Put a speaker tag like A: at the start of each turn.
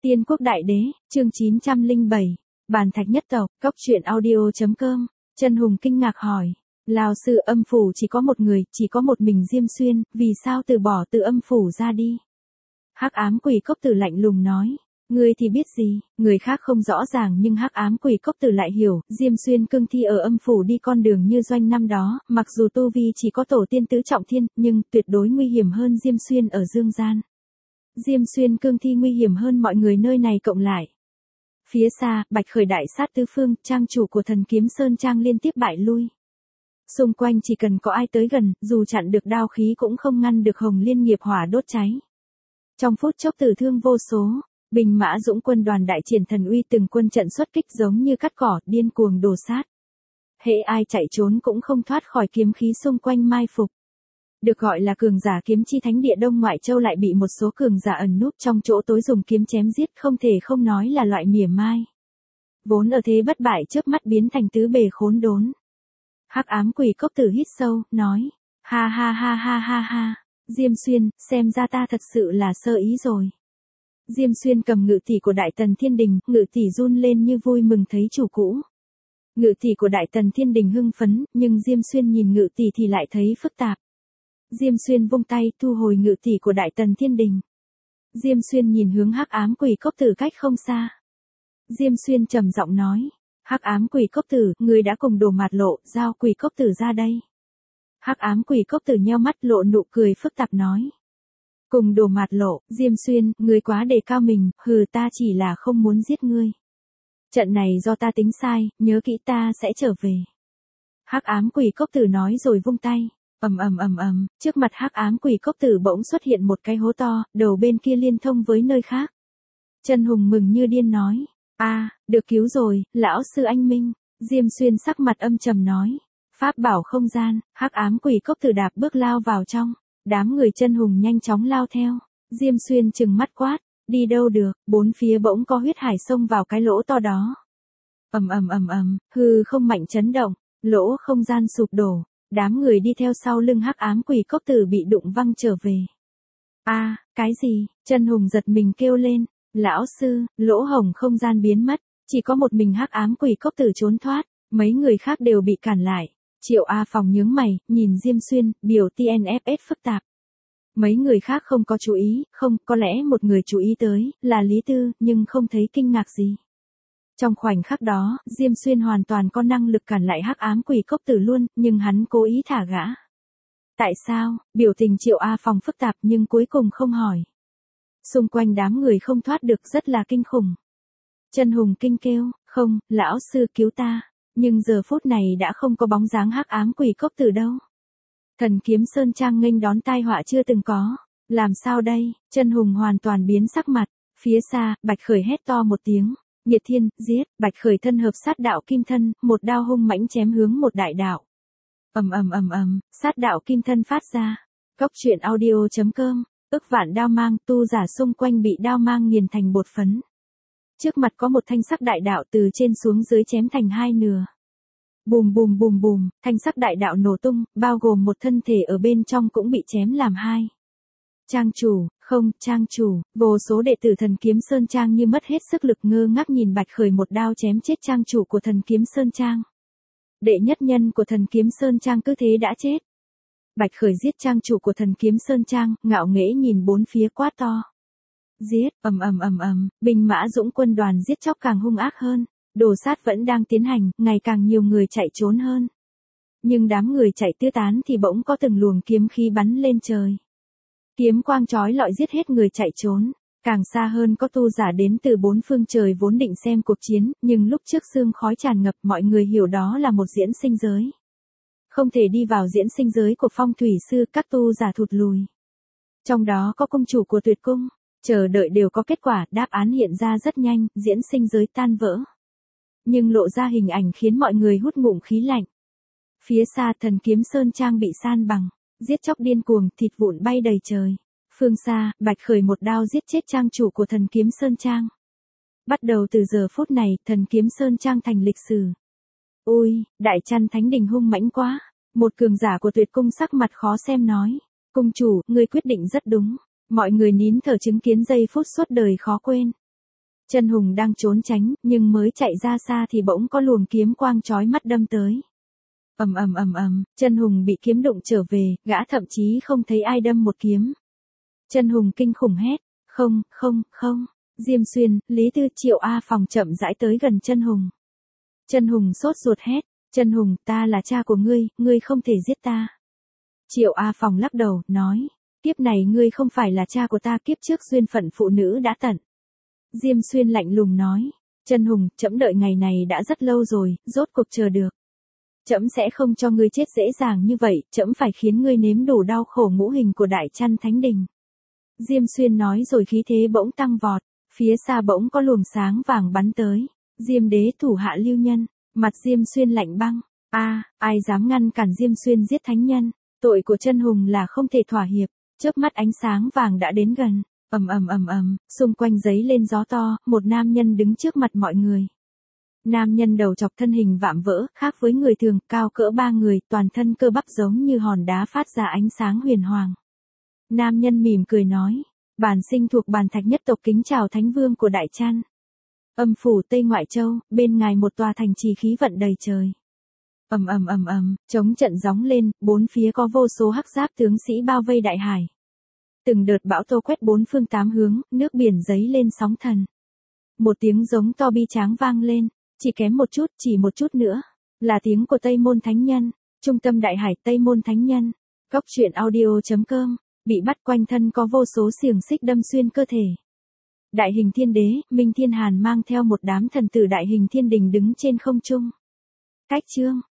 A: Tiên quốc đại đế, chương 907, bàn thạch nhất tộc, cóc truyện audio.com, Chân Hùng kinh ngạc hỏi. Lão sư, âm phủ chỉ có một người, chỉ có một mình Diêm Xuyên, vì sao từ bỏ từ âm phủ ra đi? Hắc ám quỷ cốc tử lạnh lùng nói. Ngươi thì biết gì, người khác không rõ ràng nhưng hắc ám quỷ cốc tử lại hiểu, Diêm Xuyên cương thi ở âm phủ đi con đường như doanh năm đó, mặc dù tu vi chỉ có tổ tiên tứ trọng thiên, nhưng tuyệt đối nguy hiểm hơn Diêm Xuyên ở dương gian. Diêm Xuyên cương thi nguy hiểm hơn mọi người nơi này cộng lại. Phía xa, Bạch Khởi đại sát tứ phương, trang chủ của Thần Kiếm Sơn Trang liên tiếp bại lui. Xung quanh chỉ cần có ai tới gần, dù chặn được đao khí cũng không ngăn được Hồng Liên nghiệp hỏa đốt cháy. Trong phút chốc tử thương vô số, Bình Mã Dũng quân đoàn đại triển thần uy, từng quân trận xuất kích giống như cắt cỏ, điên cuồng đổ sát. Hễ ai chạy trốn cũng không thoát khỏi kiếm khí xung quanh mai phục. Được gọi là cường giả kiếm chi thánh địa Đông Ngoại Châu lại bị một số cường giả ẩn núp trong chỗ tối dùng kiếm chém giết, không thể không nói là loại mỉa mai. Vốn ở thế bất bại chớp mắt biến thành tứ bề khốn đốn. Hắc ám quỷ cốc tử hít sâu, nói, ha ha ha ha ha ha, Diêm Xuyên, xem ra ta thật sự là sơ ý rồi. Diêm Xuyên cầm ngự tỷ của Đại Tần Thiên Đình, ngự tỷ run lên như vui mừng thấy chủ cũ. Ngự tỷ của Đại Tần Thiên Đình hưng phấn, nhưng Diêm Xuyên nhìn ngự tỷ thì lại thấy phức tạp. Diêm Xuyên vung tay thu hồi ngự tỷ của Đại Tần Thiên Đình. Diêm Xuyên nhìn hướng hắc ám quỷ cốc tử cách không xa. Diêm Xuyên trầm giọng nói, hắc ám quỷ cốc tử, người đã cùng Đồ Mạt Lộ, giao quỷ cốc tử ra đây. Hắc ám quỷ cốc tử nheo mắt lộ nụ cười phức tạp nói. Cùng Đồ Mạt Lộ, Diêm Xuyên, ngươi quá đề cao mình, hừ, ta chỉ là không muốn giết ngươi. Trận này do ta tính sai, nhớ kỹ ta sẽ trở về. Hắc ám quỷ cốc tử nói rồi vung tay. Trước mặt hắc ám quỷ cốc tử bỗng xuất hiện một cái hố to, đầu bên kia liên thông với nơi khác. Chân Hùng mừng như điên nói, được cứu rồi, lão sư anh minh. Diêm Xuyên sắc mặt âm trầm nói, pháp bảo không gian. Hắc ám quỷ cốc tử đạp bước lao vào trong, đám người Chân Hùng nhanh chóng lao theo. Diêm Xuyên trừng mắt quát, đi đâu được, bốn phía bỗng có huyết hải xông vào cái lỗ to đó. Hư không mạnh chấn động, lỗ không gian sụp đổ. Đám người đi theo sau lưng hắc ám quỷ cốc tử bị đụng văng trở về. Cái gì? Chân Hùng giật mình kêu lên. Lão sư, lỗ hổng không gian biến mất. Chỉ có một mình hắc ám quỷ cốc tử trốn thoát. Mấy người khác đều bị cản lại. Triệu A Phòng nhướng mày, nhìn Diêm Xuyên, biểu TNFS phức tạp. Mấy người khác không có chú ý, có lẽ một người chú ý tới, là Lý Tư, nhưng không thấy kinh ngạc gì. Trong khoảnh khắc đó, Diêm Xuyên hoàn toàn có năng lực cản lại hắc ám quỷ cốc tử luôn, nhưng hắn cố ý thả gã. Tại sao? Biểu tình Triệu A Phòng phức tạp nhưng cuối cùng không hỏi. Xung quanh đám người không thoát được rất là kinh khủng. Chân Hùng kinh kêu, không, lão sư cứu ta. Nhưng giờ phút này đã không có bóng dáng hắc ám quỷ cốc tử đâu. Thần Kiếm Sơn Trang nghênh đón tai họa chưa từng có. Làm sao đây? Chân Hùng hoàn toàn biến sắc mặt. Phía xa, Bạch Khởi hét to một tiếng. Nhiệt Thiên, giết. Bạch Khởi thân hợp sát đạo kim thân, một đao hung mãnh chém hướng một đại đạo. Sát đạo kim thân phát ra. Cóc truyện audio.com, ức vạn đao mang, tu giả xung quanh bị đao mang nghiền thành bột phấn. Trước mặt có một thanh sắc đại đạo từ trên xuống dưới chém thành hai nửa. Bùm, thanh sắc đại đạo nổ tung, bao gồm một thân thể ở bên trong cũng bị chém làm hai. Trang chủ, vô số đệ tử Thần Kiếm Sơn Trang như mất hết sức lực ngơ ngác nhìn Bạch Khởi một đao chém chết trang chủ của Thần Kiếm Sơn Trang. Đệ nhất nhân của Thần Kiếm Sơn Trang cứ thế đã chết. Bạch Khởi giết trang chủ của Thần Kiếm Sơn Trang, ngạo nghễ nhìn bốn phía quát to. Giết, Bình Mã Dũng quân đoàn giết chóc càng hung ác hơn, đồ sát vẫn đang tiến hành, ngày càng nhiều người chạy trốn hơn. Nhưng đám người chạy tứ tán thì bỗng có từng luồng kiếm khí bắn lên trời. Kiếm quang chói lọi giết hết người chạy trốn, càng xa hơn có tu giả đến từ bốn phương trời vốn định xem cuộc chiến, nhưng lúc trước sương khói tràn ngập mọi người hiểu đó là một diễn sinh giới. Không thể đi vào diễn sinh giới của phong thủy sư, các tu giả thụt lùi. Trong đó có cung chủ của Tuyệt Cung, chờ đợi đều có kết quả, đáp án hiện ra rất nhanh, diễn sinh giới tan vỡ. Nhưng lộ ra hình ảnh khiến mọi người hút ngụm khí lạnh. Phía xa Thần Kiếm Sơn Trang bị san bằng. Giết chóc điên cuồng, thịt vụn bay đầy trời. Phương xa, Bạch Khởi một đao giết chết trang chủ của Thần Kiếm Sơn Trang. Bắt đầu từ giờ phút này, Thần Kiếm Sơn Trang thành lịch sử. Ôi, Đại Chăn Thánh Đình hung mãnh quá. Một cường giả của Tuyệt Cung sắc mặt khó xem nói. Cung chủ, ngươi quyết định rất đúng. Mọi người nín thở chứng kiến giây phút suốt đời khó quên. Chân Hùng đang trốn tránh, nhưng mới chạy ra xa thì bỗng có luồng kiếm quang chói mắt đâm tới. Ầm ầm ầm ầm, Chân Hùng bị kiếm đụng trở về, gã thậm chí không thấy ai đâm một kiếm. Chân Hùng kinh khủng hét, không, không, không. Diêm Xuyên, Lý Tư, Triệu A Phòng chậm rãi tới gần Chân Hùng. Chân Hùng sốt ruột hét, Chân Hùng, ta là cha của ngươi không thể giết ta. Triệu A Phòng lắc đầu, nói, kiếp này ngươi không phải là cha của ta, kiếp trước duyên phận phụ nữ đã tận. Diêm Xuyên lạnh lùng nói, Chân Hùng, trẫm đợi ngày này đã rất lâu rồi, rốt cuộc chờ được. Trẫm sẽ không cho ngươi chết dễ dàng như vậy, trẫm phải khiến ngươi nếm đủ đau khổ ngũ hình của Đại Chăn Thánh Đình. Diêm Xuyên nói rồi khí thế bỗng tăng vọt, phía xa bỗng có luồng sáng vàng bắn tới. Diêm đế thủ hạ Lưu Nhân, mặt Diêm Xuyên lạnh băng, ai dám ngăn cản Diêm Xuyên giết thánh nhân, tội của Chân Hùng là không thể thỏa hiệp. Chớp mắt ánh sáng vàng đã đến gần, ầm ầm ầm ầm, xung quanh giấy lên gió to, một nam nhân đứng trước mặt mọi người. Nam nhân đầu chọc thân hình vạm vỡ, khác với người thường, cao cỡ 3 người, toàn thân cơ bắp giống như hòn đá phát ra ánh sáng huyền hoàng. Nam nhân mỉm cười nói, bản sinh thuộc Bàn Thạch nhất tộc kính chào Thánh Vương của Đại Chăn. Âm phủ Tây Ngoại Châu, bên ngài một tòa thành trì khí vận đầy trời. Ầm ầm ầm ầm, chống trận gióng lên, bốn phía có vô số hắc giáp tướng sĩ bao vây đại hải. Từng đợt bão tô quét bốn phương tám hướng, nước biển dấy lên sóng thần. Một tiếng giống to bi tráng vang lên, chỉ kém một chút, chỉ một chút nữa, là tiếng của Tây Môn Thánh Nhân, trung tâm đại hải Tây Môn Thánh Nhân. Cốc truyện audio.com, bị bắt quanh thân có vô số xiềng xích đâm xuyên cơ thể. Đại Hình Thiên Đế, Minh Thiên Hàn mang theo một đám thần tử Đại Hình Thiên Đình đứng trên không trung. Cách chương